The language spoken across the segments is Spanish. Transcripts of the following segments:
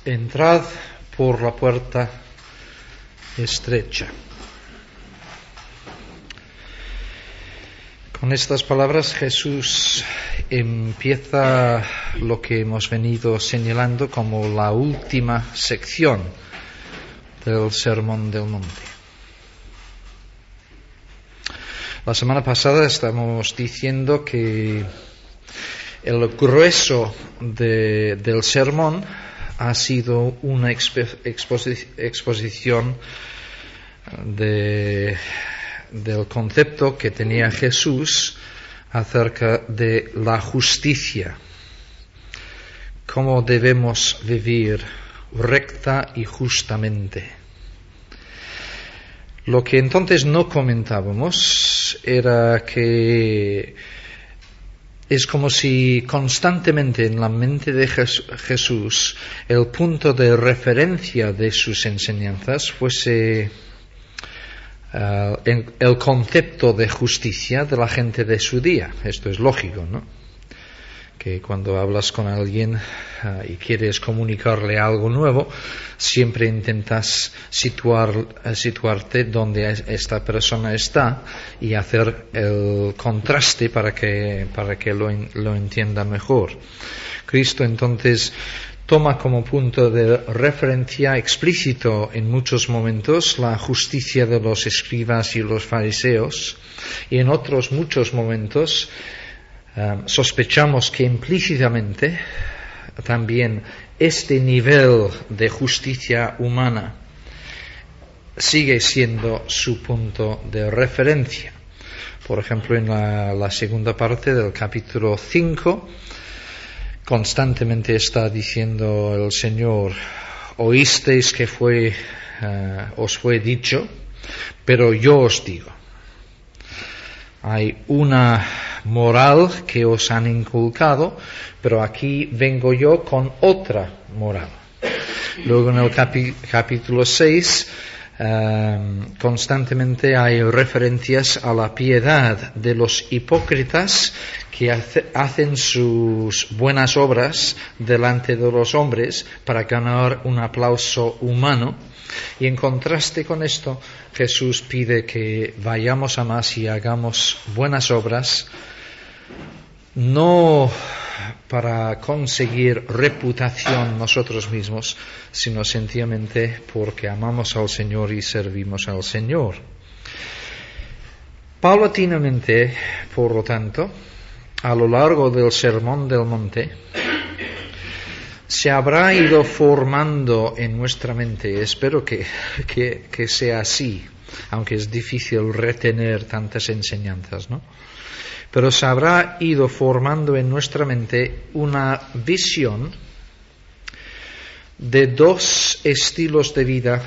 Entrad por la puerta estrecha. Con estas palabras Jesús empieza lo que hemos venido señalando como la última sección del Sermón del Monte. La semana pasada estamos diciendo que el grueso del sermón ha sido una exposición del concepto que tenía Jesús acerca de la justicia, cómo debemos vivir recta y justamente. Lo que entonces no comentábamos era que es como si constantemente en la mente de Jesús el punto de referencia de sus enseñanzas fuese el concepto de justicia de la gente de su día. Esto es lógico, ¿no? Que cuando hablas con alguien y quieres comunicarle algo nuevo, siempre intentas situarte donde esta persona está y hacer el contraste para que lo entienda mejor. Cristo entonces toma como punto de referencia explícito en muchos momentos la justicia de los escribas y los fariseos, y en otros muchos momentos sospechamos que implícitamente también este nivel de justicia humana sigue siendo su punto de referencia. Por ejemplo, en la segunda parte del capítulo 5, constantemente está diciendo el Señor: oísteis que os fue dicho, pero yo os digo. Hay una moral que os han inculcado, pero aquí vengo yo con otra moral. Luego en el capítulo 6 constantemente hay referencias a la piedad de los hipócritas que hacen sus buenas obras delante de los hombres para ganar un aplauso humano. Y en contraste con esto, Jesús pide que vayamos a más y hagamos buenas obras, no para conseguir reputación nosotros mismos, sino sencillamente porque amamos al Señor y servimos al Señor. Paulatinamente, por lo tanto, a lo largo del Sermón del Monte, se habrá ido formando en nuestra mente, espero que sea así, aunque es difícil retener tantas enseñanzas, ¿no? Pero se habrá ido formando en nuestra mente una visión de dos estilos de vida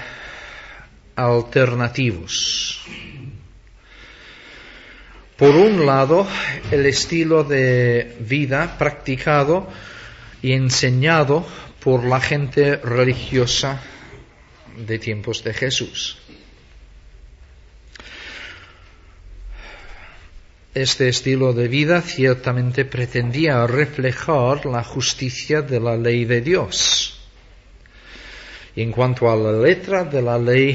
alternativos. Por un lado, el estilo de vida practicado y enseñado por la gente religiosa de tiempos de Jesús. Este estilo de vida ciertamente pretendía reflejar la justicia de la ley de Dios. Y en cuanto a la letra de la ley,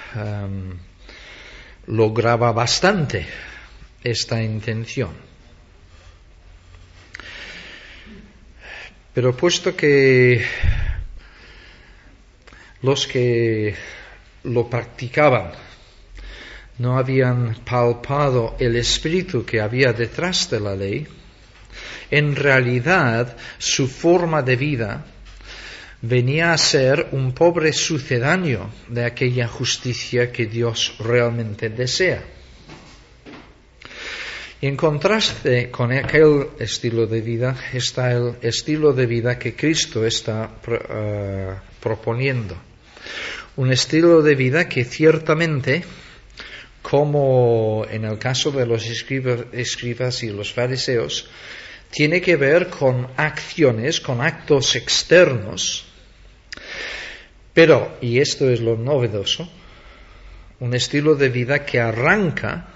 lograba bastante esta intención. Pero puesto que los que lo practicaban no habían palpado el espíritu que había detrás de la ley, en realidad su forma de vida venía a ser un pobre sucedáneo de aquella justicia que Dios realmente desea. Y en contraste con aquel estilo de vida está el estilo de vida que Cristo está proponiendo. Un estilo de vida que ciertamente, como en el caso de los escribas y los fariseos, tiene que ver con acciones, con actos externos, pero, y esto es lo novedoso, un estilo de vida que arranca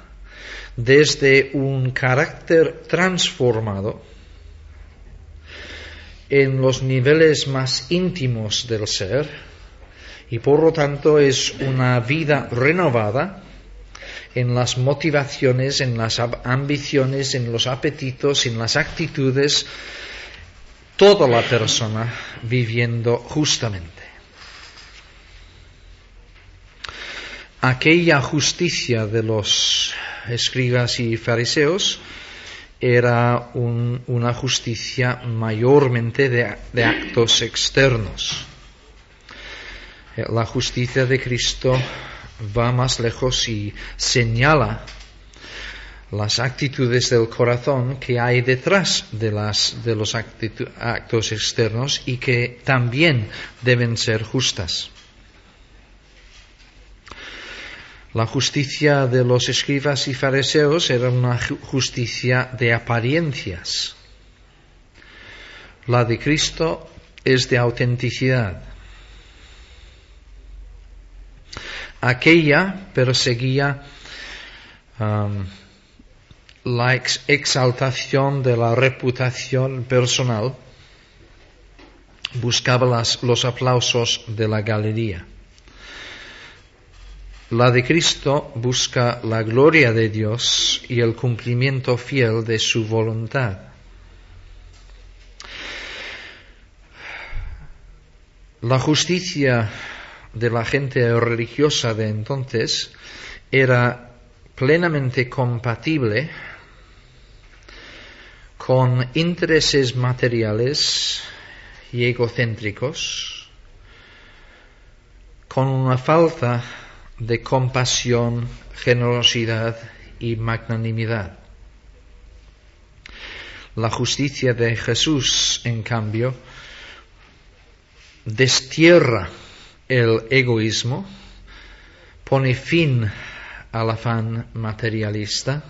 desde un carácter transformado en los niveles más íntimos del ser y por lo tanto es una vida renovada en las motivaciones, en las ambiciones, en los apetitos, en las actitudes, toda la persona viviendo justamente. Aquella justicia de los escribas y fariseos era una justicia mayormente de actos externos. La justicia de Cristo va más lejos y señala las actitudes del corazón que hay detrás de los actos externos y que también deben ser justas. La justicia de los escribas y fariseos era una justicia de apariencias. La de Cristo es de autenticidad. Aquella perseguía la exaltación de la reputación personal, buscaba los aplausos de la galería. La de Cristo busca la gloria de Dios y el cumplimiento fiel de su voluntad. La justicia de la gente religiosa de entonces era plenamente compatible con intereses materiales y egocéntricos, con una falta de compasión, generosidad y magnanimidad. La justicia de Jesús, en cambio, destierra el egoísmo, pone fin al afán materialista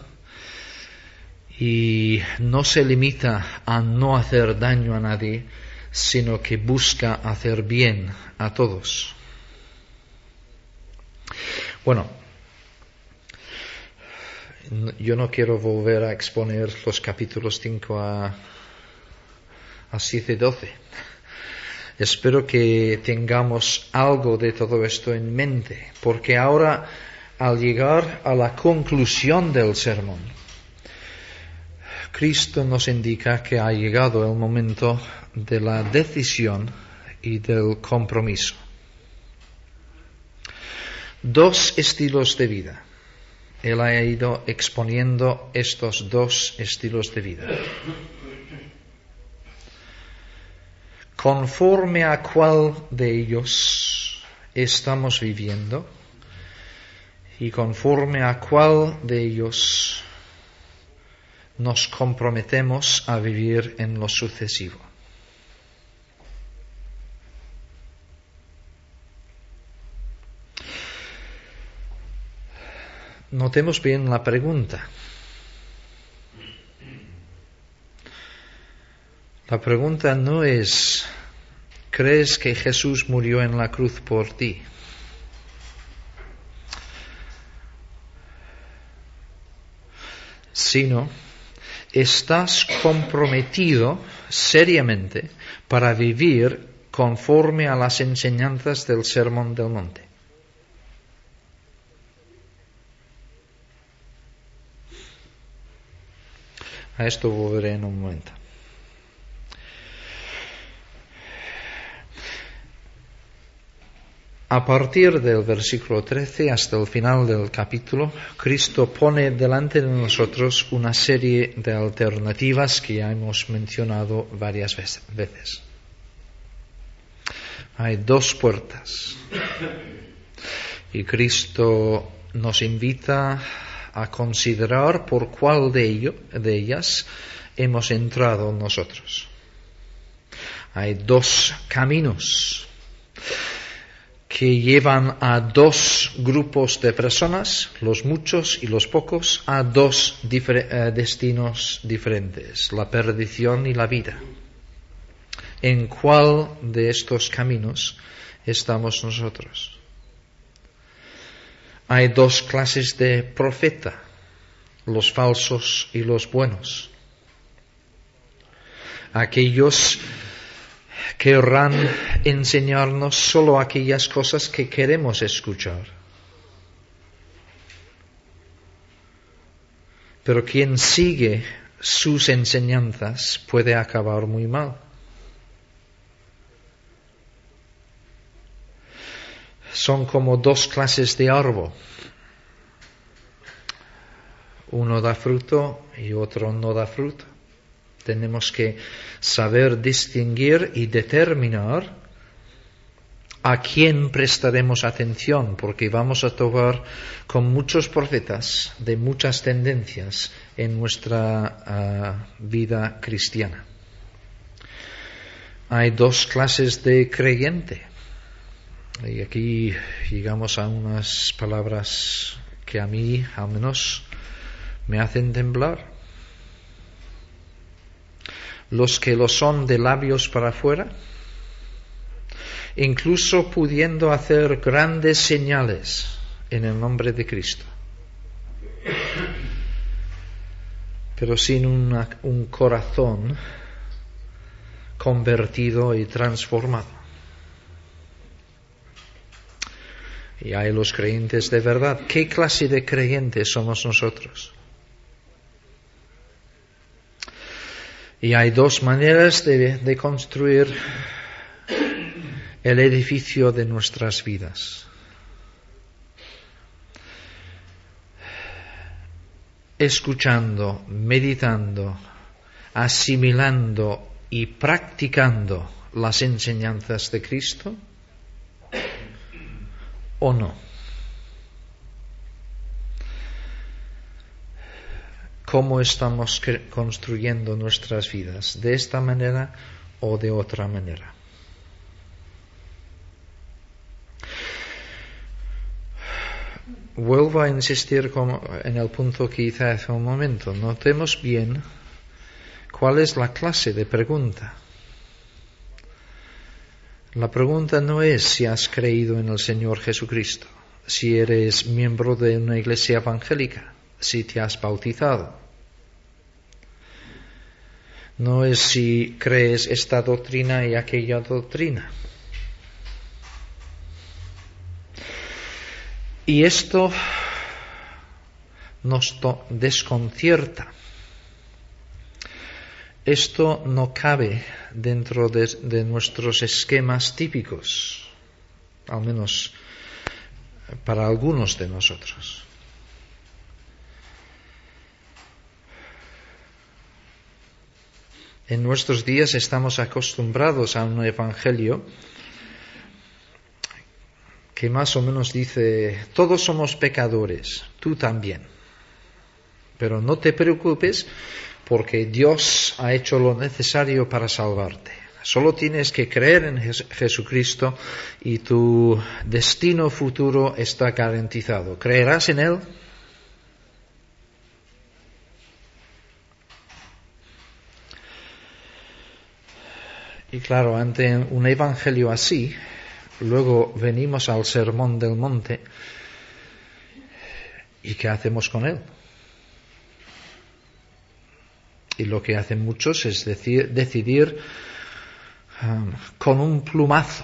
y no se limita a no hacer daño a nadie, sino que busca hacer bien a todos. Bueno, yo no quiero volver a exponer los capítulos 5 a 7 y 12. Espero que tengamos algo de todo esto en mente, porque ahora, al llegar a la conclusión del sermón, Cristo nos indica que ha llegado el momento de la decisión y del compromiso. Dos estilos de vida. Él ha ido exponiendo estos dos estilos de vida. Conforme a cuál de ellos estamos viviendo y conforme a cuál de ellos nos comprometemos a vivir en lo sucesivo. Notemos bien la pregunta. La pregunta no es, ¿crees que Jesús murió en la cruz por ti? Sino, ¿estás comprometido seriamente para vivir conforme a las enseñanzas del Sermón del Monte? A esto volveré en un momento. A partir del versículo 13 hasta el final del capítulo, Cristo pone delante de nosotros una serie de alternativas que ya hemos mencionado varias veces. Hay dos puertas y Cristo nos invita a considerar por cuál de ellas hemos entrado nosotros. Hay dos caminos que llevan a dos grupos de personas, los muchos y los pocos, a dos destinos diferentes, la perdición y la vida. ¿En cuál de estos caminos estamos nosotros? Hay dos clases de profeta, los falsos y los buenos. Aquellos querrán enseñarnos solo aquellas cosas que queremos escuchar. Pero quien sigue sus enseñanzas puede acabar muy mal. Son como dos clases de árbol. Uno da fruto y otro no da fruto. Tenemos que saber distinguir y determinar a quién prestaremos atención, porque vamos a tocar con muchos profetas de muchas tendencias en nuestra vida cristiana. Hay dos clases de creyente. Y aquí llegamos a unas palabras que a mí, al menos, me hacen temblar. Los que lo son de labios para afuera, incluso pudiendo hacer grandes señales en el nombre de Cristo, pero sin un corazón convertido y transformado. Y hay los creyentes de verdad. ¿Qué clase de creyentes somos nosotros? Y hay dos maneras de construir el edificio de nuestras vidas. Escuchando, meditando, asimilando y practicando las enseñanzas de Cristo, ¿o no? ¿Cómo estamos construyendo nuestras vidas? ¿De esta manera o de otra manera? Vuelvo a insistir en el punto que hice hace un momento. Notemos bien cuál es la clase de pregunta. La pregunta no es si has creído en el Señor Jesucristo, si eres miembro de una iglesia evangélica, si te has bautizado. No es si crees esta doctrina y aquella doctrina. Y esto nos desconcierta. Esto no cabe dentro de nuestros esquemas típicos, al menos para algunos de nosotros. En nuestros días estamos acostumbrados a un evangelio que más o menos dice: todos somos pecadores, tú también. Pero no te preocupes, porque Dios ha hecho lo necesario para salvarte. Solo tienes que creer en Jesucristo y tu destino futuro está garantizado. ¿Creerás en Él? Y claro, ante un evangelio así, luego venimos al Sermón del Monte. ¿Y qué hacemos con él? Y lo que hacen muchos es decidir con un plumazo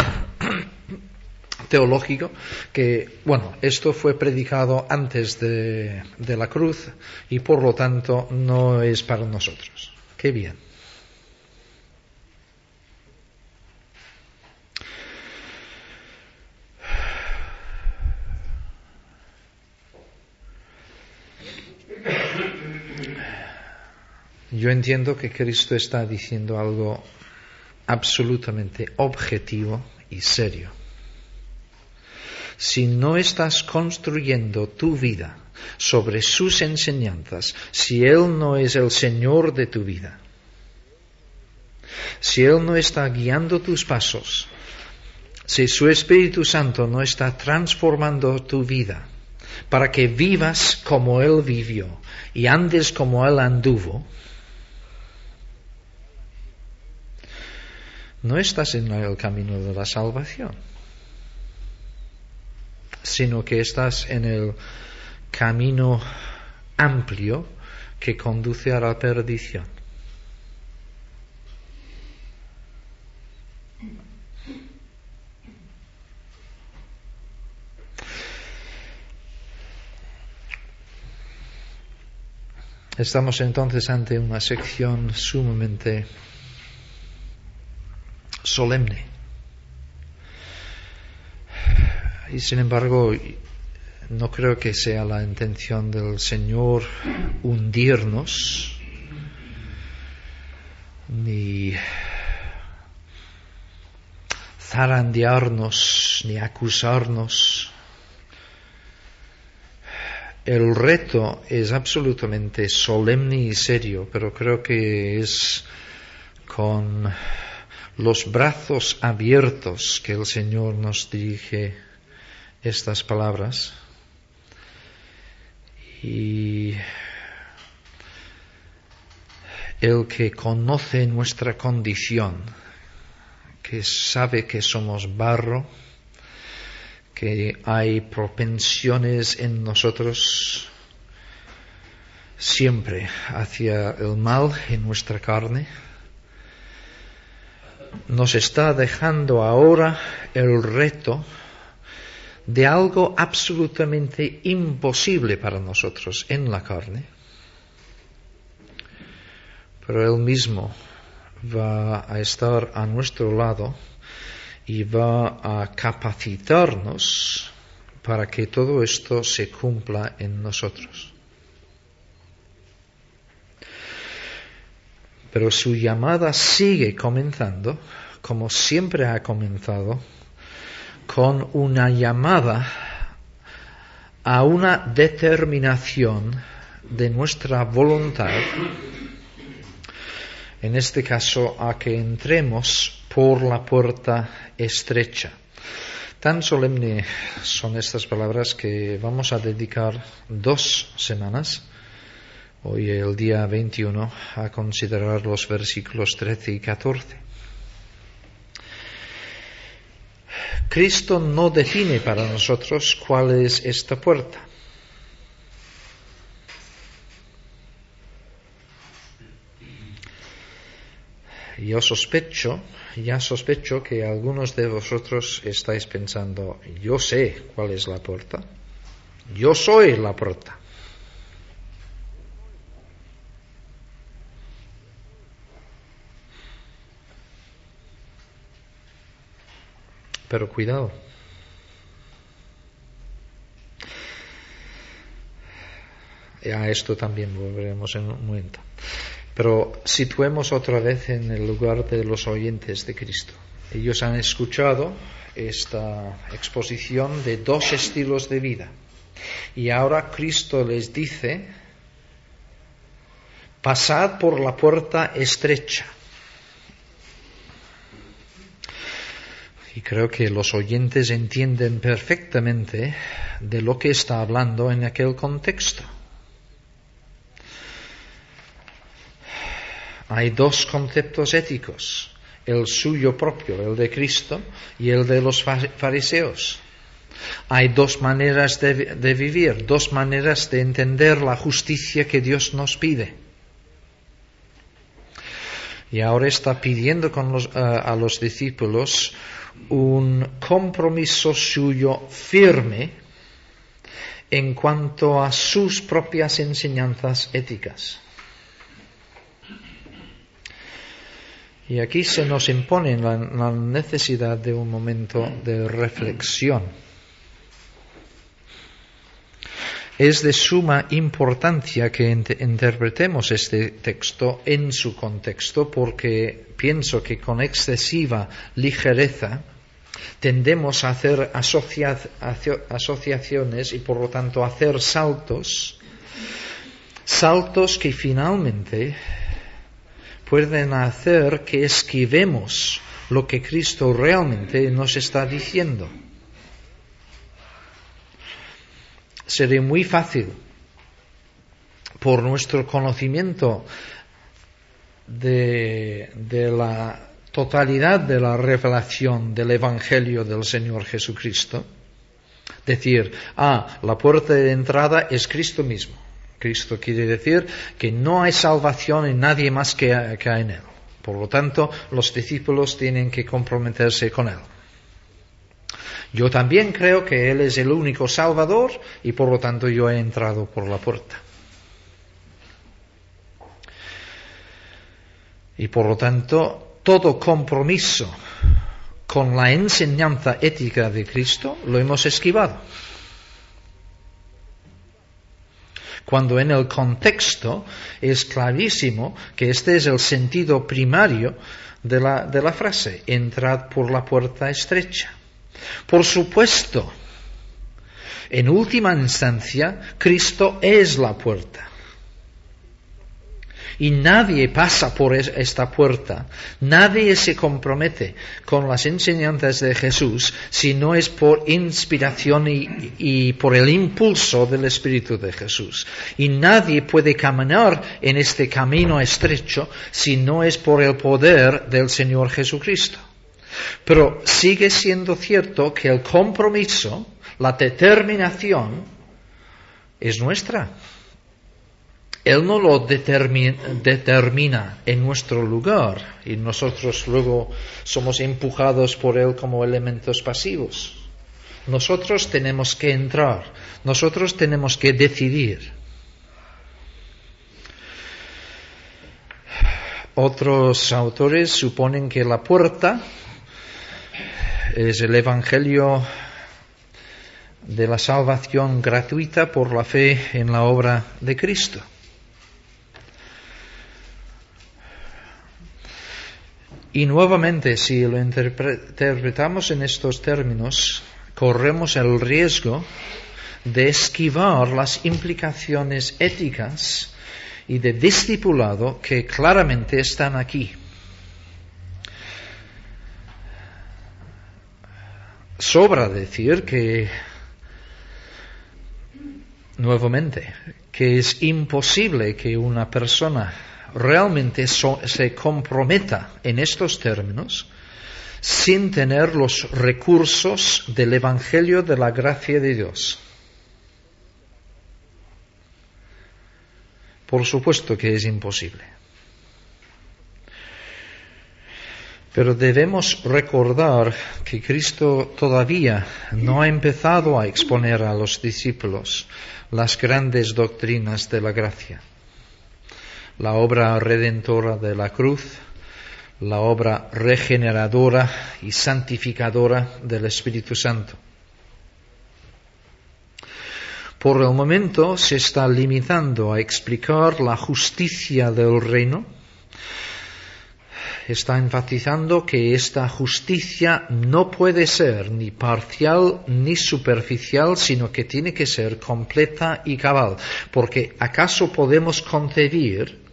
teológico que, bueno, esto fue predicado antes de la cruz y por lo tanto no es para nosotros. ¡Qué bien! Yo entiendo que Cristo está diciendo algo absolutamente objetivo y serio. Si no estás construyendo tu vida sobre sus enseñanzas, si Él no es el Señor de tu vida, si Él no está guiando tus pasos, si su Espíritu Santo no está transformando tu vida para que vivas como Él vivió y andes como Él anduvo, no estás en el camino de la salvación, sino que estás en el camino amplio que conduce a la perdición. Estamos entonces ante una sección sumamente solemne. Y sin embargo, no creo que sea la intención del Señor hundirnos ni zarandearnos ni acusarnos. El reto es absolutamente solemne y serio, pero creo que es con los brazos abiertos que el Señor nos dirige estas palabras. Y el que conoce nuestra condición, que sabe que somos barro, que hay propensiones en nosotros siempre hacia el mal en nuestra carne, nos está dejando ahora el reto de algo absolutamente imposible para nosotros en la carne, pero Él mismo va a estar a nuestro lado y va a capacitarnos para que todo esto se cumpla en nosotros. Pero su llamada sigue comenzando, como siempre ha comenzado, con una llamada a una determinación de nuestra voluntad, en este caso a que entremos por la puerta estrecha. Tan solemne son estas palabras que vamos a dedicar 2 semanas, hoy el día 21, a considerar los versículos 13 y 14. Cristo no define para nosotros cuál es esta puerta. Ya sospecho que algunos de vosotros estáis pensando, yo sé cuál es la puerta, yo soy la puerta. Pero cuidado. A esto también volveremos en un momento. Pero situemos otra vez en el lugar de los oyentes de Cristo. Ellos han escuchado esta exposición de 2 estilos de vida. Y ahora Cristo les dice, pasad por la puerta estrecha. Y creo que los oyentes entienden perfectamente de lo que está hablando en aquel contexto. Hay 2 conceptos éticos, el suyo propio, el de Cristo, y el de los fariseos. Hay 2 maneras de vivir, 2 maneras de entender la justicia que Dios nos pide. Y ahora está pidiendo a los discípulos un compromiso suyo firme en cuanto a sus propias enseñanzas éticas. Y aquí se nos impone la necesidad de un momento de reflexión. Es de suma importancia que interpretemos este texto en su contexto, porque pienso que con excesiva ligereza tendemos a hacer asociaciones y por lo tanto a hacer saltos que finalmente pueden hacer que esquivemos lo que Cristo realmente nos está diciendo. Sería muy fácil, por nuestro conocimiento de la totalidad de la revelación del Evangelio del Señor Jesucristo, decir, la puerta de entrada es Cristo mismo. Cristo quiere decir que no hay salvación en nadie más que en Él. Por lo tanto, los discípulos tienen que comprometerse con Él. Yo también creo que Él es el único Salvador y por lo tanto yo he entrado por la puerta. Y por lo tanto, todo compromiso con la enseñanza ética de Cristo lo hemos esquivado. Cuando en el contexto es clarísimo que este es el sentido primario de la frase, entrad por la puerta estrecha. Por supuesto, en última instancia, Cristo es la puerta. Y nadie pasa por esta puerta, nadie se compromete con las enseñanzas de Jesús si no es por inspiración y por el impulso del Espíritu de Jesús. Y nadie puede caminar en este camino estrecho si no es por el poder del Señor Jesucristo. Pero sigue siendo cierto que el compromiso, la determinación, es nuestra. Él no lo determina en nuestro lugar y nosotros luego somos empujados por Él como elementos pasivos. Nosotros tenemos que entrar, nosotros tenemos que decidir. Otros autores suponen que la puerta es el Evangelio de la salvación gratuita por la fe en la obra de Cristo. Y nuevamente, si lo interpretamos en estos términos, corremos el riesgo de esquivar las implicaciones éticas y de discipulado que claramente están aquí. Sobra decir que, nuevamente, que es imposible que una persona realmente se comprometa en estos términos sin tener los recursos del Evangelio de la gracia de Dios. Por supuesto que es imposible. Pero debemos recordar que Cristo todavía no ha empezado a exponer a los discípulos las grandes doctrinas de la gracia. La obra redentora de la cruz, la obra regeneradora y santificadora del Espíritu Santo. Por el momento se está limitando a explicar la justicia del reino. Está enfatizando que esta justicia no puede ser ni parcial ni superficial, sino que tiene que ser completa y cabal. Porque ¿acaso podemos concebir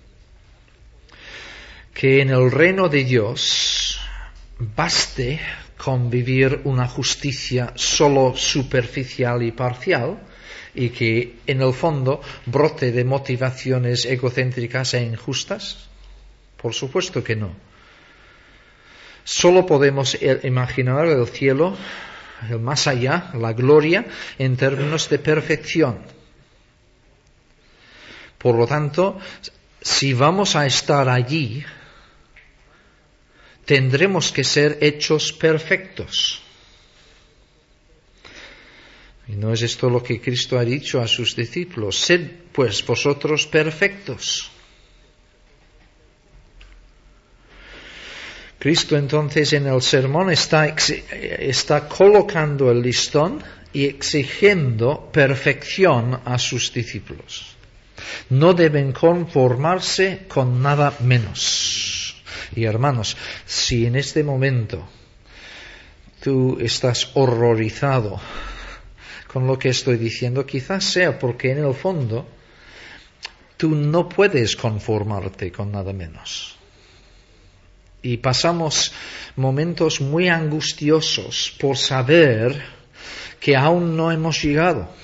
que en el reino de Dios baste con vivir una justicia solo superficial y parcial y que en el fondo brote de motivaciones egocéntricas e injustas? Por supuesto que no. Solo podemos imaginar el cielo, el más allá, la gloria, en términos de perfección. Por lo tanto, si vamos a estar allí, tendremos que ser hechos perfectos. Y no es esto lo que Cristo ha dicho a sus discípulos: sed pues vosotros perfectos. Cristo entonces en el sermón está colocando el listón y exigiendo perfección a sus discípulos. No deben conformarse con nada menos. Y hermanos, si en este momento tú estás horrorizado con lo que estoy diciendo, quizás sea porque en el fondo tú no puedes conformarte con nada menos. Y pasamos momentos muy angustiosos por saber que aún no hemos llegado.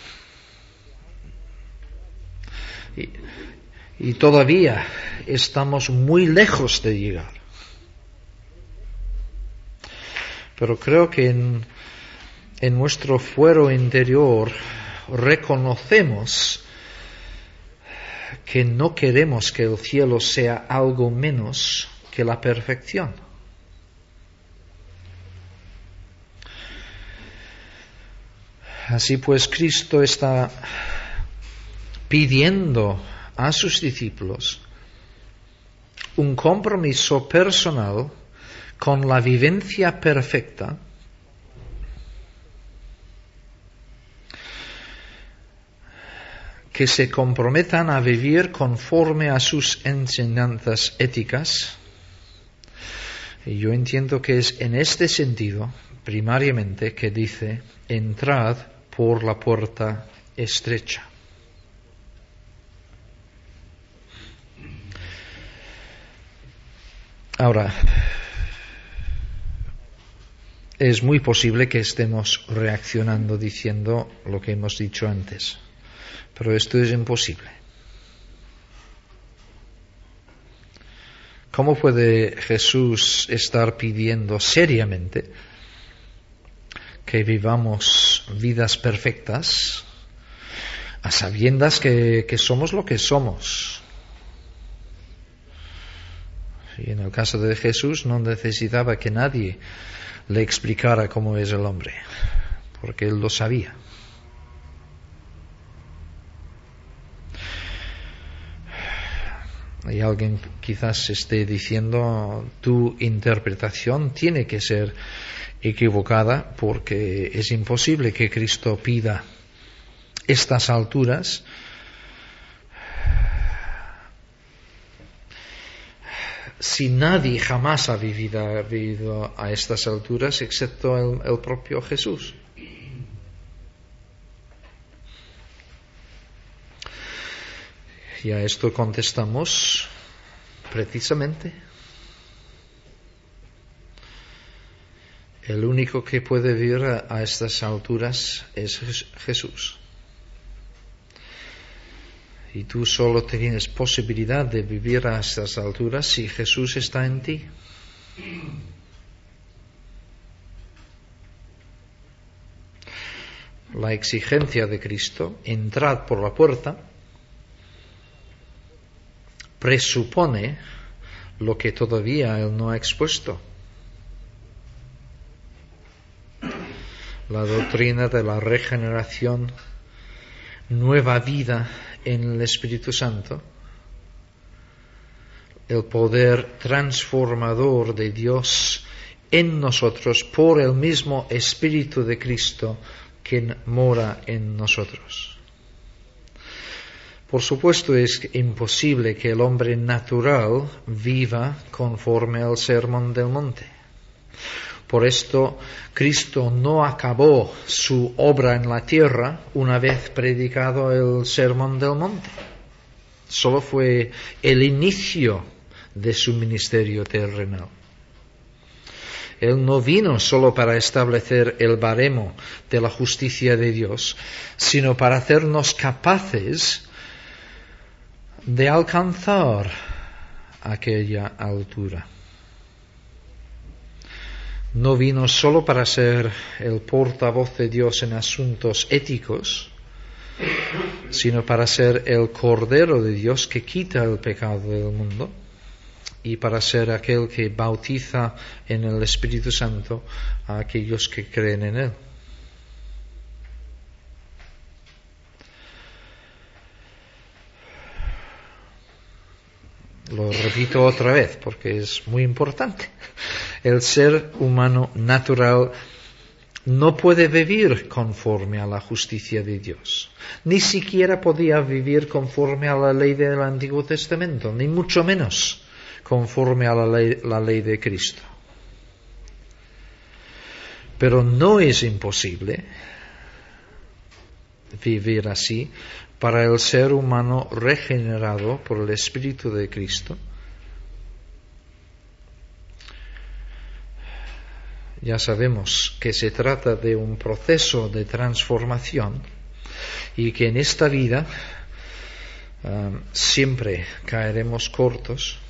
Y todavía estamos muy lejos de llegar. Pero creo que en nuestro fuero interior reconocemos que no queremos que el cielo sea algo menos que la perfección. Así pues, Cristo está pidiendo a sus discípulos un compromiso personal con la vivencia perfecta que se comprometan a vivir conforme a sus enseñanzas éticas. Y yo entiendo que es en este sentido, primariamente, que dice, entrad por la puerta estrecha. Ahora, es muy posible que estemos reaccionando diciendo lo que hemos dicho antes, pero esto es imposible. ¿Cómo puede Jesús estar pidiendo seriamente que vivamos vidas perfectas a sabiendas que somos lo que somos? Y en el caso de Jesús no necesitaba que nadie le explicara cómo es el hombre, porque él lo sabía. Y alguien quizás esté diciendo, tu interpretación tiene que ser equivocada porque es imposible que Cristo pida estas alturas si nadie jamás ha vivido a estas alturas excepto el propio Jesús. Y a esto contestamos precisamente. El único que puede vivir a estas alturas es Jesús. Y tú solo tienes posibilidad de vivir a estas alturas si Jesús está en ti. La exigencia de Cristo, entrad por la puerta, presupone lo que todavía Él no ha expuesto. La doctrina de la regeneración, nueva vida en el Espíritu Santo, el poder transformador de Dios en nosotros por el mismo Espíritu de Cristo que mora en nosotros. Por supuesto es imposible que el hombre natural viva conforme al Sermón del Monte. Por esto, Cristo no acabó su obra en la tierra una vez predicado el Sermón del Monte. Solo fue el inicio de su ministerio terrenal. Él no vino solo para establecer el baremo de la justicia de Dios, sino para hacernos capaces de alcanzar aquella altura. No vino solo para ser el portavoz de Dios en asuntos éticos, sino para ser el Cordero de Dios que quita el pecado del mundo y para ser aquel que bautiza en el Espíritu Santo a aquellos que creen en Él. Lo repito otra vez porque es muy importante. El ser humano natural no puede vivir conforme a la justicia de Dios. Ni siquiera podía vivir conforme a la ley del Antiguo Testamento, ni mucho menos conforme a la ley de Cristo. Pero no es imposible vivir así para el ser humano regenerado por el Espíritu de Cristo. Ya sabemos que se trata de un proceso de transformación y que en esta vida siempre caeremos cortos,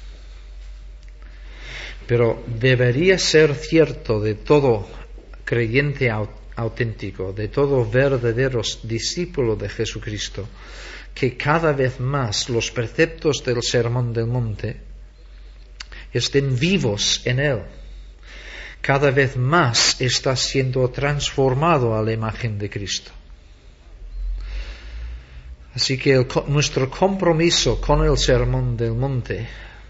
pero debería ser cierto de todo creyente auténtico, de todo verdadero discípulo de Jesucristo, que cada vez más los preceptos del Sermón del Monte estén vivos en Él. Cada vez más está siendo transformado a la imagen de Cristo. Así que nuestro compromiso con el Sermón del Monte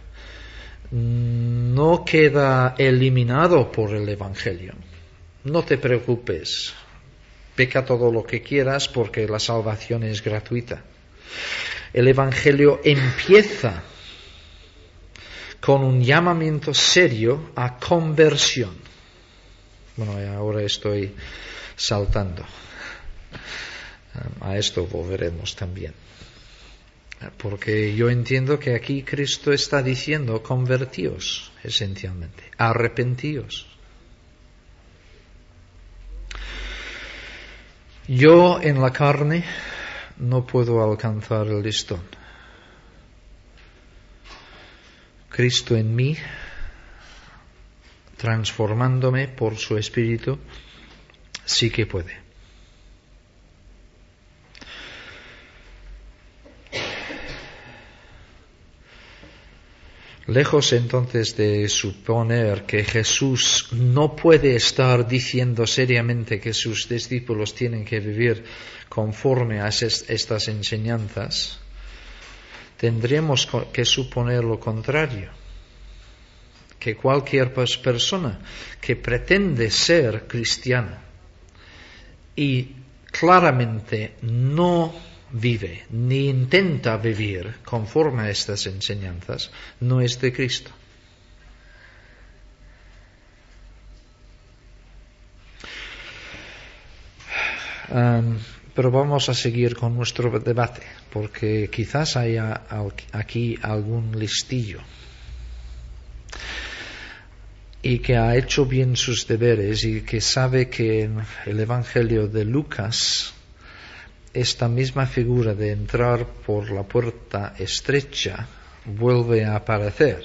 no queda eliminado por el Evangelio. No te preocupes, peca todo lo que quieras porque la salvación es gratuita. El Evangelio empieza con un llamamiento serio a conversión. Bueno, ahora estoy saltando. A esto volveremos también. Porque yo entiendo que aquí Cristo está diciendo convertíos, esencialmente, arrepentíos. Yo en la carne no puedo alcanzar el listón. Cristo en mí, transformándome por su Espíritu, sí que puede. Lejos entonces de suponer que Jesús no puede estar diciendo seriamente que sus discípulos tienen que vivir conforme a estas enseñanzas, tendríamos que suponer lo contrario, que cualquier persona que pretende ser cristiana y claramente no vive ni intenta vivir conforme a estas enseñanzas, no es de Cristo. Pero vamos a seguir con nuestro debate, porque quizás haya aquí algún listillo y que ha hecho bien sus deberes y que sabe que en el Evangelio de Lucas esta misma figura de entrar por la puerta estrecha vuelve a aparecer.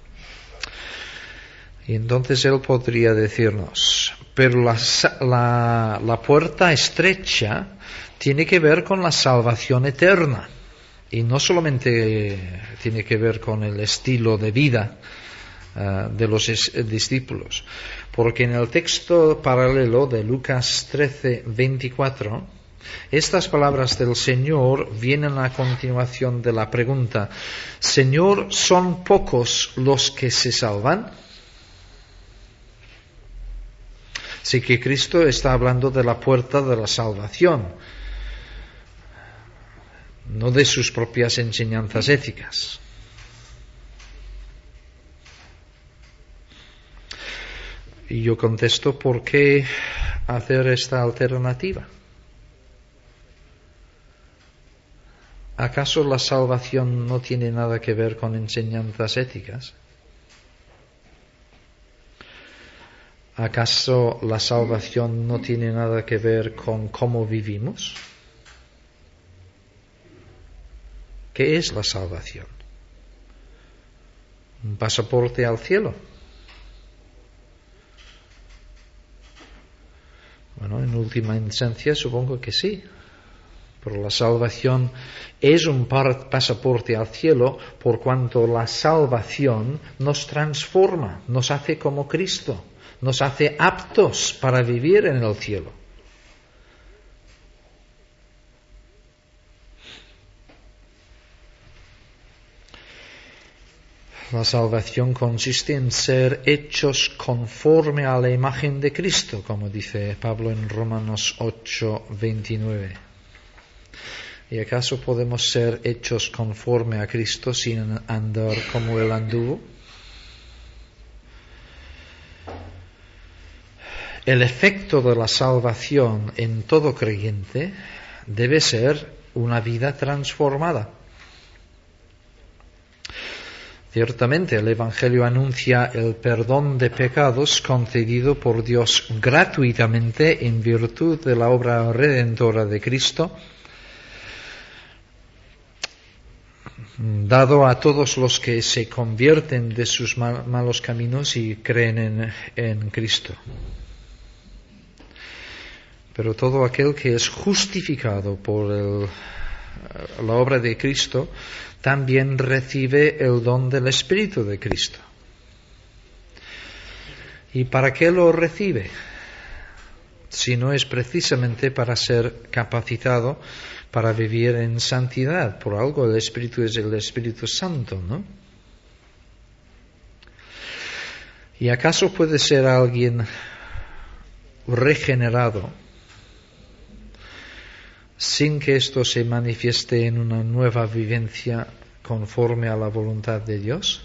Y entonces él podría decirnos, pero la puerta estrecha tiene que ver con la salvación eterna. Y no solamente tiene que ver con el estilo de vida de los discípulos. Porque en el texto paralelo de Lucas 13:24, estas palabras del Señor vienen a continuación de la pregunta: Señor, ¿son pocos los que se salvan? Así que Cristo está hablando de la puerta de la salvación, no de sus propias enseñanzas éticas. Y yo contesto, ¿por qué hacer esta alternativa? ¿Acaso la salvación no tiene nada que ver con enseñanzas éticas? ¿Acaso la salvación no tiene nada que ver con cómo vivimos? ¿Qué es la salvación? ¿Un pasaporte al cielo? Bueno, en última instancia supongo que sí. Pero la salvación es un pasaporte al cielo por cuanto la salvación nos transforma, nos hace como Cristo, nos hace aptos para vivir en el cielo. La salvación consiste en ser hechos conforme a la imagen de Cristo, como dice Pablo en Romanos 8:29. ¿Y acaso podemos ser hechos conforme a Cristo sin andar como Él anduvo? El efecto de la salvación en todo creyente debe ser una vida transformada. Ciertamente el Evangelio anuncia el perdón de pecados concedido por Dios gratuitamente en virtud de la obra redentora de Cristo, dado a todos los que se convierten de sus malos caminos y creen en Cristo. Pero todo aquel que es justificado por la obra de Cristo también recibe el don del Espíritu de Cristo. ¿Y para qué lo recibe? Si no es precisamente para ser capacitado para vivir en santidad. Por algo el Espíritu es el Espíritu Santo, ¿no? ¿Y acaso puede ser alguien regenerado sin que esto se manifieste en una nueva vivencia conforme a la voluntad de Dios?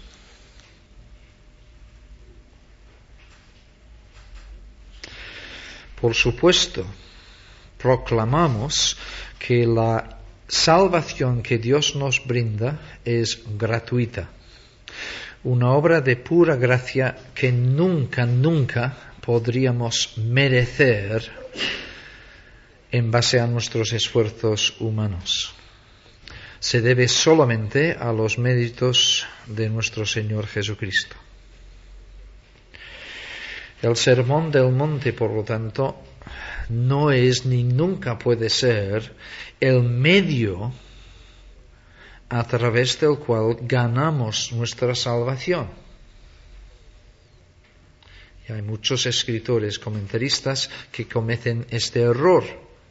Por supuesto, proclamamos que la salvación que Dios nos brinda es gratuita, una obra de pura gracia que nunca podríamos merecer en base a nuestros esfuerzos humanos. Se debe solamente a los méritos de nuestro Señor Jesucristo. El Sermón del Monte, por lo tanto, no es ni nunca puede ser el medio a través del cual ganamos nuestra salvación. Y hay muchos escritores, comentaristas, que cometen este error.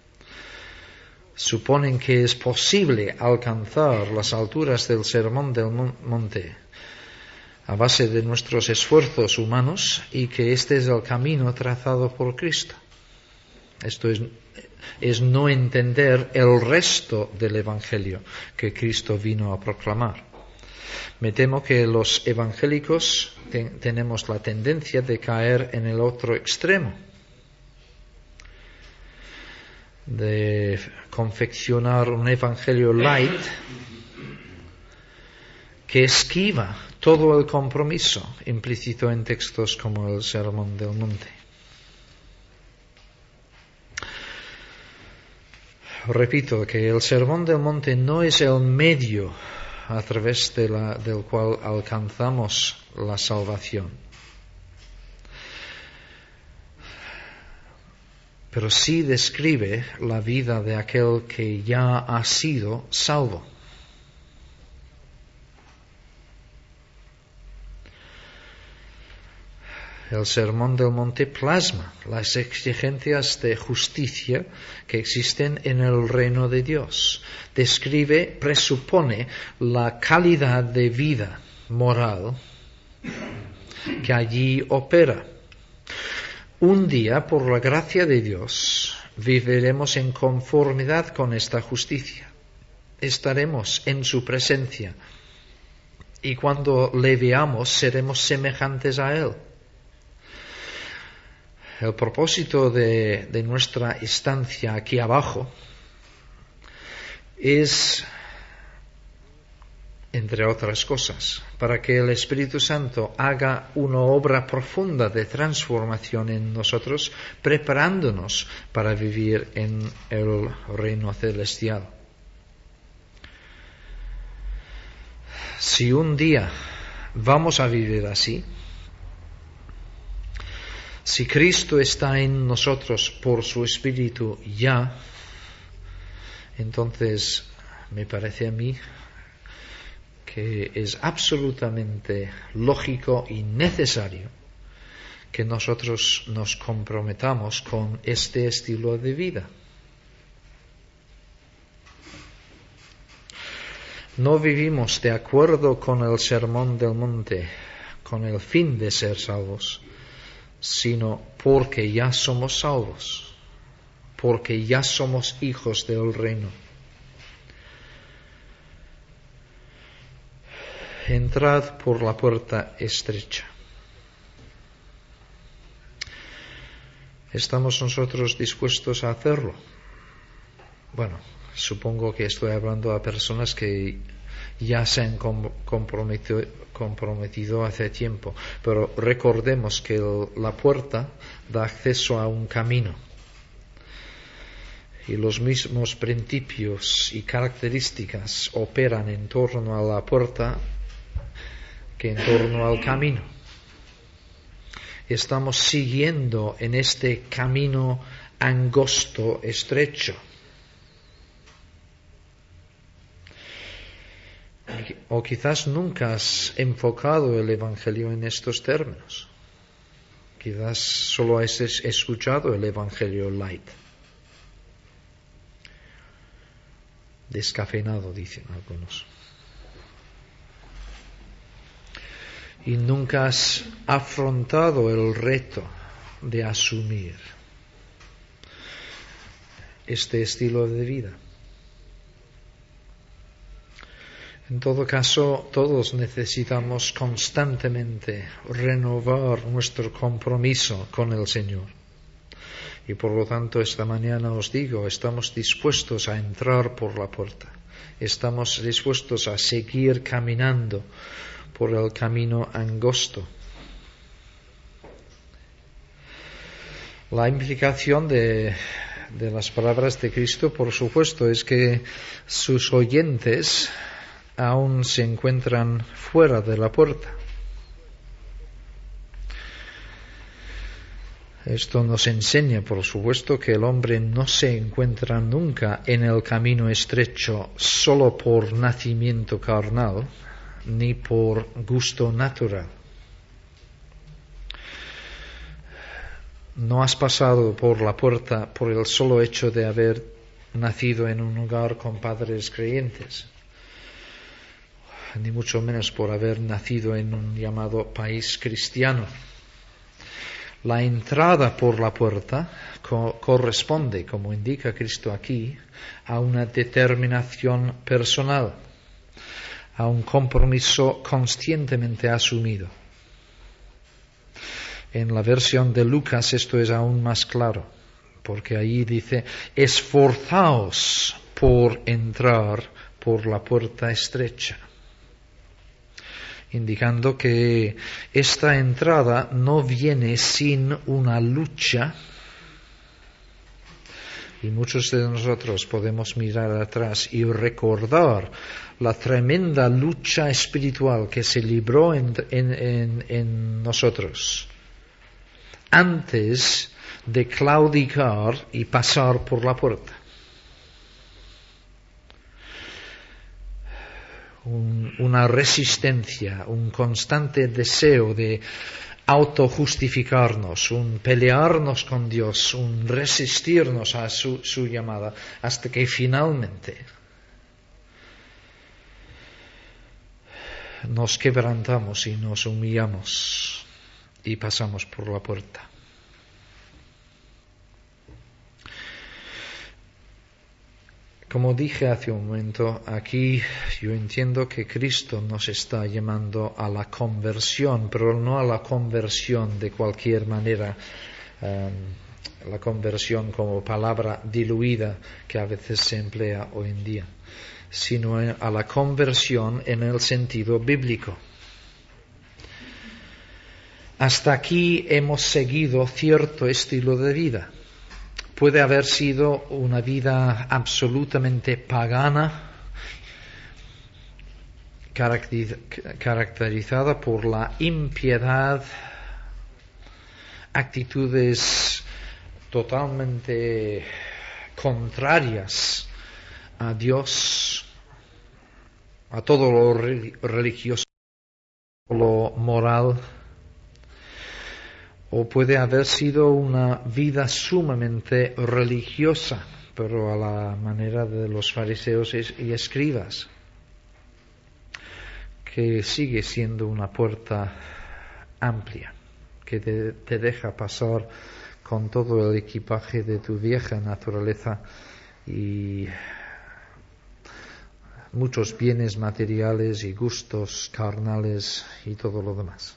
Suponen que es posible alcanzar las alturas del Sermón del Monte a base de nuestros esfuerzos humanos y que este es el camino trazado por Cristo. Esto es no entender el resto del Evangelio que Cristo vino a proclamar. Me temo que los evangélicos tenemos la tendencia de caer en el otro extremo, de confeccionar un evangelio light que esquiva todo el compromiso implícito en textos como el Sermón del Monte. Repito que el Sermón del Monte no es el medio a través del cual alcanzamos la salvación, pero sí describe la vida de aquel que ya ha sido salvo. El Sermón del Monte plasma las exigencias de justicia que existen en el reino de Dios. Presupone la calidad de vida moral que allí opera. Un día, por la gracia de Dios, viviremos en conformidad con esta justicia. Estaremos en su presencia y cuando le veamos seremos semejantes a Él. El propósito de nuestra estancia aquí abajo es, entre otras cosas, para que el Espíritu Santo haga una obra profunda de transformación en nosotros, preparándonos para vivir en el reino celestial. Si un día vamos a vivir así, si Cristo está en nosotros por su Espíritu ya, entonces me parece a mí que es absolutamente lógico y necesario que nosotros nos comprometamos con este estilo de vida. No vivimos de acuerdo con el Sermón del Monte, con el fin de ser salvos, sino porque ya somos salvos, porque ya somos hijos del reino. Entrad por la puerta estrecha. ¿Estamos nosotros dispuestos a hacerlo? Bueno, supongo que estoy hablando a personas que ya se han comprometido hace tiempo, pero recordemos que la puerta da acceso a un camino y los mismos principios y características operan en torno a la puerta que en torno al camino. Estamos siguiendo en este camino angosto, estrecho. O quizás nunca has enfocado el Evangelio en estos términos. Quizás solo has escuchado el Evangelio light. Descafeinado, dicen algunos. Y nunca has afrontado el reto de asumir este estilo de vida. En todo caso, todos necesitamos constantemente renovar nuestro compromiso con el Señor. Y por lo tanto, esta mañana os digo, estamos dispuestos a entrar por la puerta. Estamos dispuestos a seguir caminando por el camino angosto. La implicación de las palabras de Cristo, por supuesto, es que sus oyentes aún se encuentran fuera de la puerta. Esto nos enseña, por supuesto, que el hombre no se encuentra nunca en el camino estrecho solo por nacimiento carnal, ni por gusto natural. No has pasado por la puerta por el solo hecho de haber nacido en un hogar con padres creyentes, ni mucho menos por haber nacido en un llamado país cristiano. La entrada por la puerta corresponde, como indica Cristo aquí, a una determinación personal, a un compromiso conscientemente asumido. En la versión de Lucas esto es aún más claro, porque allí dice: esforzaos por entrar por la puerta estrecha, indicando que esta entrada no viene sin una lucha. Y muchos de nosotros podemos mirar atrás y recordar la tremenda lucha espiritual que se libró en nosotros antes de claudicar y pasar por la puerta. Una resistencia, un constante deseo de autojustificarnos, un pelearnos con Dios, un resistirnos a su llamada, hasta que finalmente nos quebrantamos y nos humillamos y pasamos por la puerta. Como dije hace un momento, aquí yo entiendo que Cristo nos está llamando a la conversión, pero no a la conversión de cualquier manera, la conversión como palabra diluida que a veces se emplea hoy en día, sino a la conversión en el sentido bíblico. Hasta aquí hemos seguido cierto estilo de vida. Puede haber sido una vida absolutamente pagana, caracterizada por la impiedad, actitudes totalmente contrarias a Dios, a todo lo religioso, lo moral. O puede haber sido una vida sumamente religiosa, pero a la manera de los fariseos y escribas, que sigue siendo una puerta amplia, que te deja pasar con todo el equipaje de tu vieja naturaleza y muchos bienes materiales y gustos carnales y todo lo demás.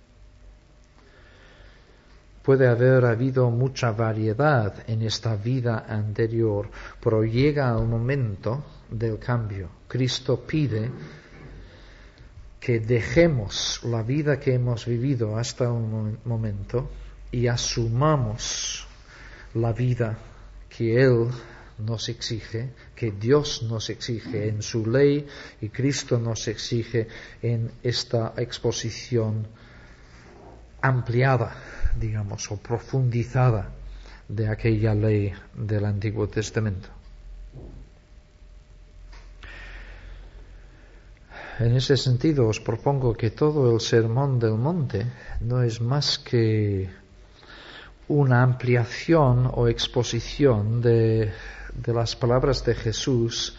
Puede haber habido mucha variedad en esta vida anterior, pero llega el momento del cambio. Cristo pide que dejemos la vida que hemos vivido hasta un momento y asumamos la vida que Él nos exige, que Dios nos exige en su ley y Cristo nos exige en esta exposición ampliada, digamos, o profundizada de aquella ley del Antiguo Testamento. En ese sentido os propongo que todo el Sermón del Monte no es más que una ampliación o exposición de las palabras de Jesús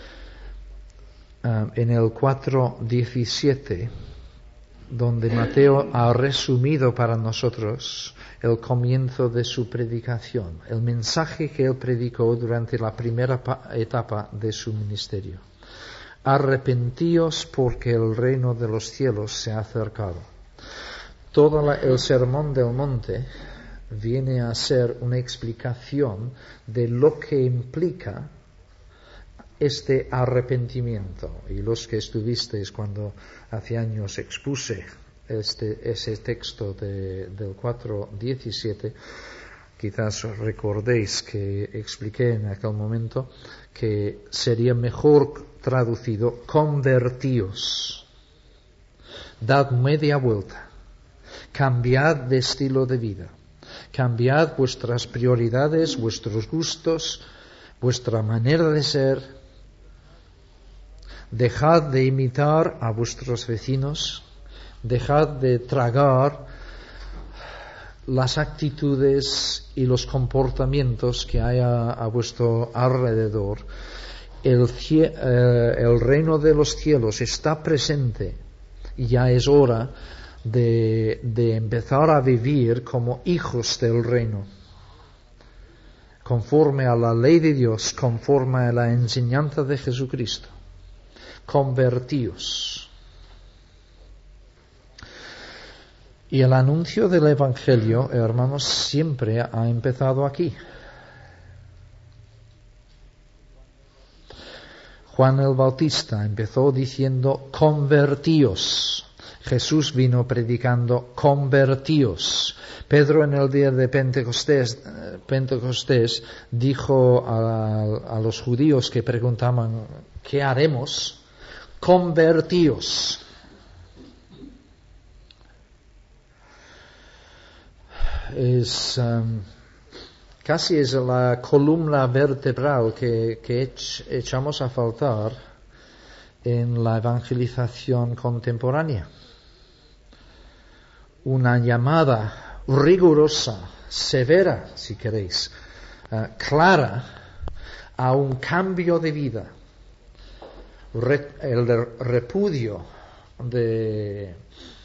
en el 4:17, donde Mateo ha resumido para nosotros el comienzo de su predicación, el mensaje que él predicó durante la primera etapa de su ministerio. Arrepentíos porque el reino de los cielos se ha acercado. Todo el sermón del monte viene a ser una explicación de lo que implica este arrepentimiento. Y los que estuvisteis cuando hace años expuse ese texto del 4:17, quizás recordéis que expliqué en aquel momento que sería mejor traducido: convertíos, dad media vuelta, cambiad de estilo de vida, cambiad vuestras prioridades, vuestros gustos, vuestra manera de ser. Dejad de imitar a vuestros vecinos, dejad de tragar las actitudes y los comportamientos que hay a vuestro alrededor. El reino de los cielos está presente y ya es hora de empezar a vivir como hijos del reino, conforme a la ley de Dios, conforme a la enseñanza de Jesucristo. Convertíos. Y el anuncio del Evangelio, hermanos, siempre ha empezado aquí. Juan el Bautista empezó diciendo: convertíos. Jesús vino predicando: convertíos. Pedro en el día de Pentecostés dijo a los judíos que preguntaban: ¿qué haremos? Convertíos. Casi es la columna vertebral que echamos a faltar en la evangelización contemporánea. Una llamada rigurosa, severa, si queréis, clara, a un cambio de vida. El repudio de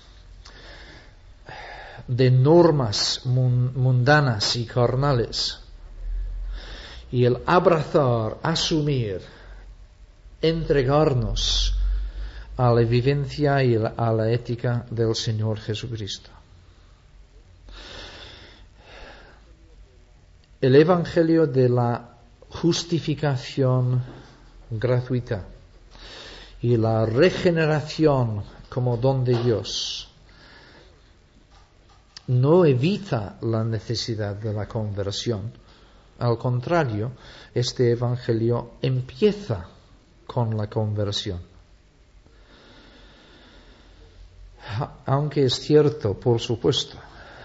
normas mundanas y carnales, y el abrazar, asumir, entregarnos a la vivencia y a la ética del Señor Jesucristo. El Evangelio de la justificación gratuita y la regeneración como don de Dios no evita la necesidad de la conversión. Al contrario, este Evangelio empieza con la conversión. Aunque es cierto, por supuesto,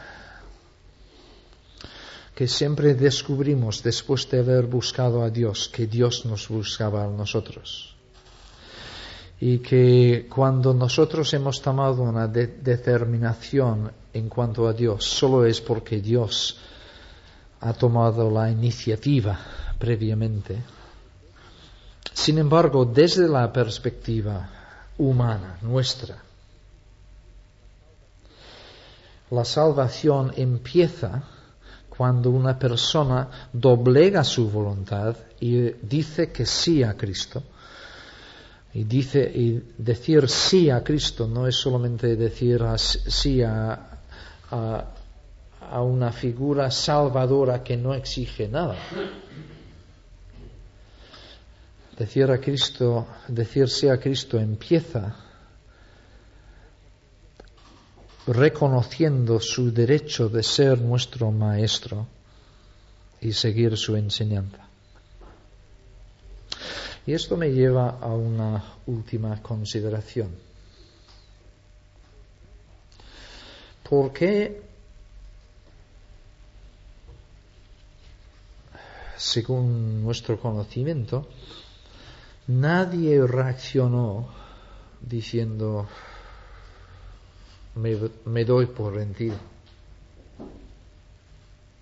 que siempre descubrimos, después de haber buscado a Dios, que Dios nos buscaba a nosotros. Y que cuando nosotros hemos tomado una determinación en cuanto a Dios, solo es porque Dios ha tomado la iniciativa previamente. Sin embargo, desde la perspectiva humana, nuestra, la salvación empieza cuando una persona doblega su voluntad y dice que sí a Cristo. Y decir sí a Cristo no es solamente decir sí a una figura salvadora que no exige nada. Decir sí a Cristo empieza reconociendo su derecho de ser nuestro maestro y seguir su enseñanza. Y esto me lleva a una última consideración. ¿Por qué, según nuestro conocimiento, nadie reaccionó diciendo: me doy por rendido?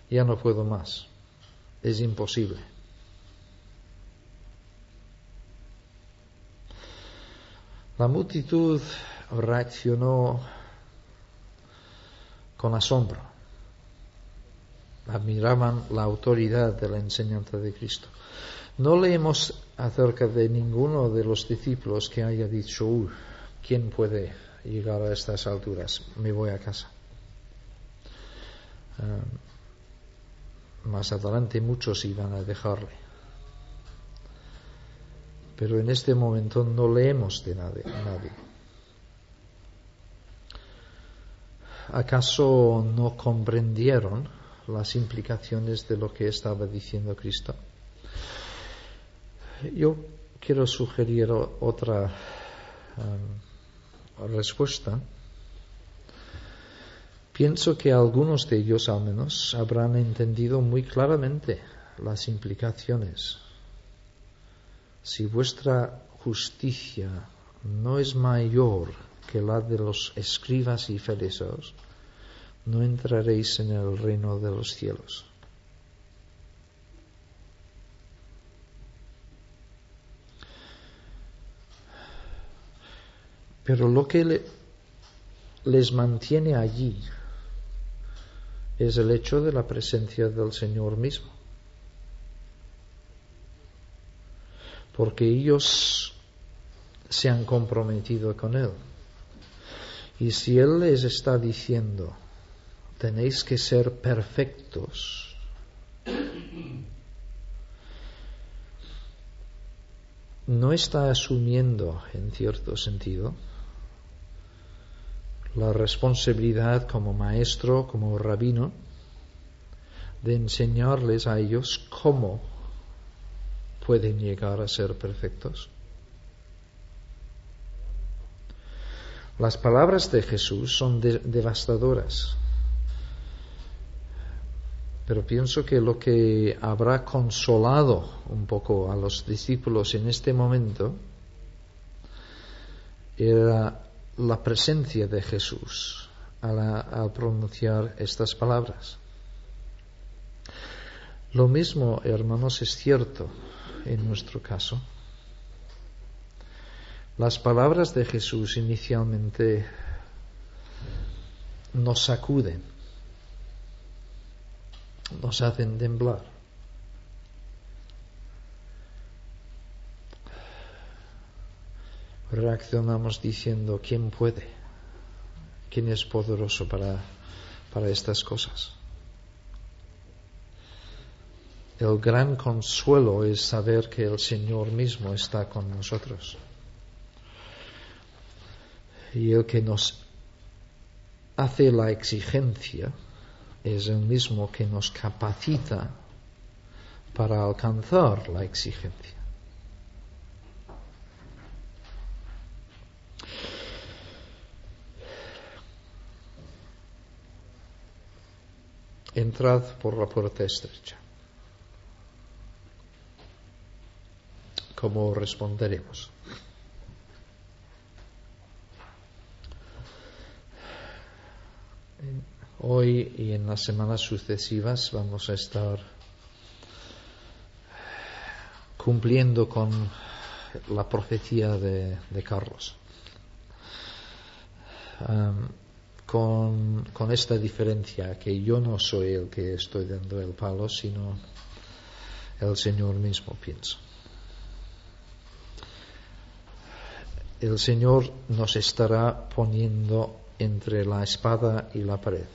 Ya no puedo más. Es imposible. La multitud reaccionó con asombro. Admiraban la autoridad de la enseñanza de Cristo. No leemos acerca de ninguno de los discípulos que haya dicho, ¿quién puede llegar a estas alturas? Me voy a casa. Más adelante muchos iban a dejarle. Pero en este momento no leemos de nadie. ¿Acaso no comprendieron las implicaciones de lo que estaba diciendo Cristo? Yo quiero sugerir otra respuesta. Pienso que algunos de ellos al menos habrán entendido muy claramente las implicaciones. Si vuestra justicia no es mayor que la de los escribas y fariseos, no entraréis en el reino de los cielos. Pero lo que les mantiene allí es el hecho de la presencia del Señor mismo. Porque ellos se han comprometido con Él. Y si Él les está diciendo, tenéis que ser perfectos, no está asumiendo, en cierto sentido, la responsabilidad como maestro, como rabino, de enseñarles a ellos cómo pueden llegar a ser perfectos. Las palabras de Jesús son devastadoras, pero pienso que lo que habrá consolado un poco a los discípulos en este momento era la presencia de Jesús al pronunciar estas palabras. Lo mismo, hermanos, es cierto en nuestro caso. Las palabras de Jesús inicialmente nos sacuden, nos hacen temblar. Reaccionamos diciendo, ¿quién puede? ¿Quién es poderoso para estas cosas? El gran consuelo es saber que el Señor mismo está con nosotros. Y el que nos hace la exigencia es el mismo que nos capacita para alcanzar la exigencia. Entrad por la puerta estrecha. ¿Cómo responderemos? Hoy y en las semanas sucesivas vamos a estar cumpliendo con la profecía de Carlos. Con esta diferencia, que yo no soy el que estoy dando el palo, sino el Señor mismo, pienso. El Señor nos estará poniendo entre la espada y la pared.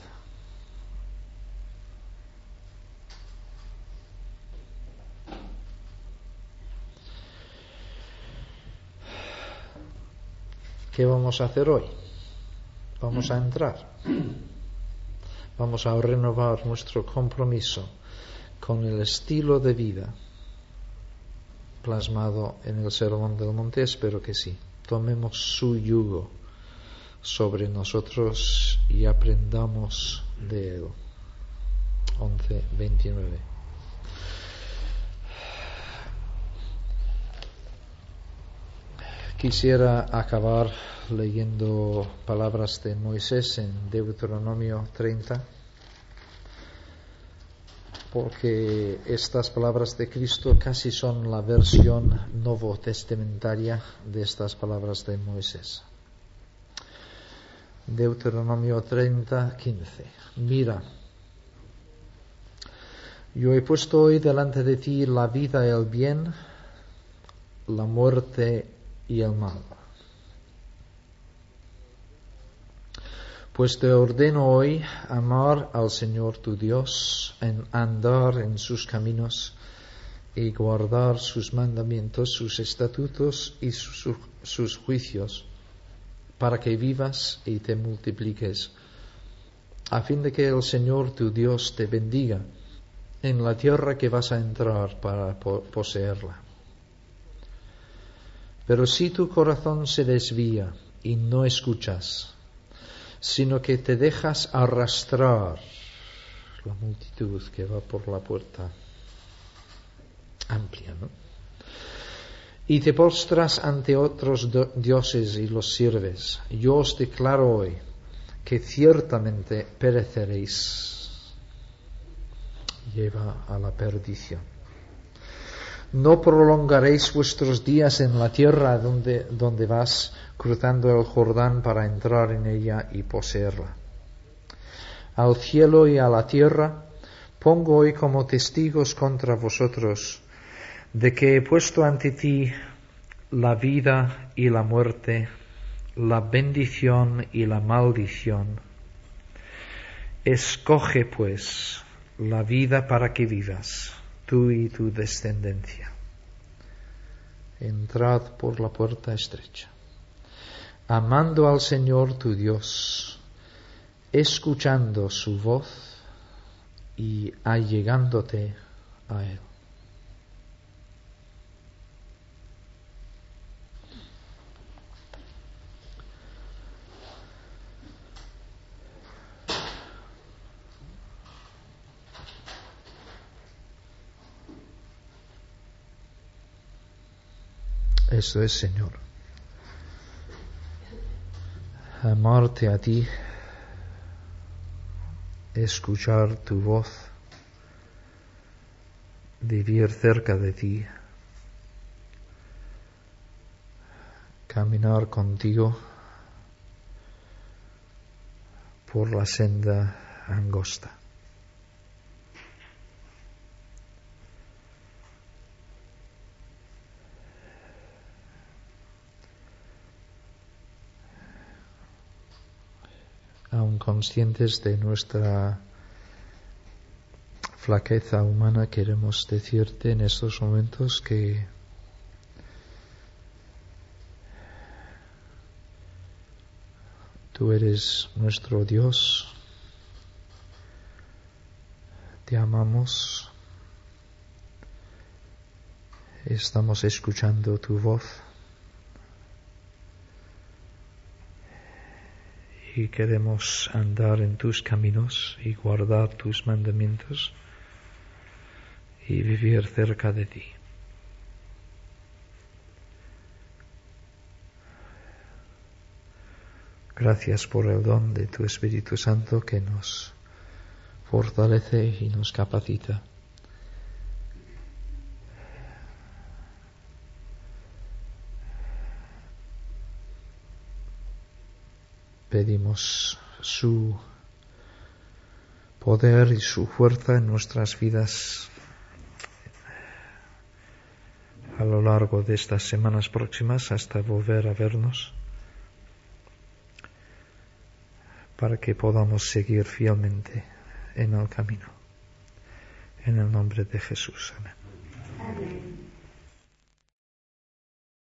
¿Qué vamos a hacer hoy? Vamos a entrar. Vamos a renovar nuestro compromiso con el estilo de vida plasmado en el Sermón del Monte. Espero que sí. Tomemos su yugo sobre nosotros y aprendamos de él. 11:29. Quisiera acabar leyendo palabras de Moisés en Deuteronomio 30. porque estas palabras de Cristo casi son la versión novotestamentaria de estas palabras de Moisés. Deuteronomio 30:15. Mira, yo he puesto hoy delante de ti la vida y el bien, la muerte y el mal. Pues te ordeno hoy amar al Señor tu Dios, en andar en sus caminos y guardar sus mandamientos, sus estatutos y sus juicios, para que vivas y te multipliques, a fin de que el Señor tu Dios te bendiga en la tierra que vas a entrar para poseerla. Pero si tu corazón se desvía y no escuchas, sino que te dejas arrastrar, la multitud que va por la puerta amplia, ¿no? Y te postras ante otros dioses y los sirves, yo os declaro hoy que ciertamente pereceréis. Lleva a la perdición. No prolongaréis vuestros días en la tierra donde vas cruzando el Jordán para entrar en ella y poseerla. Al cielo y a la tierra pongo hoy como testigos contra vosotros de que he puesto ante ti la vida y la muerte, la bendición y la maldición. Escoge pues la vida para que vivas, tú y tu descendencia. Entrad por la puerta estrecha, amando al Señor tu Dios, escuchando su voz y allegándote a Él. Eso es, Señor. Amarte a ti, escuchar tu voz, vivir cerca de ti, caminar contigo por la senda angosta. Aun conscientes de nuestra flaqueza humana, queremos decirte en estos momentos que tú eres nuestro Dios, te amamos, estamos escuchando tu voz y queremos andar en tus caminos y guardar tus mandamientos y vivir cerca de ti. Gracias por el don de tu Espíritu Santo que nos fortalece y nos capacita. Pedimos su poder y su fuerza en nuestras vidas a lo largo de estas semanas próximas hasta volver a vernos, para que podamos seguir fielmente en el camino. En el nombre de Jesús. Amén. Amén.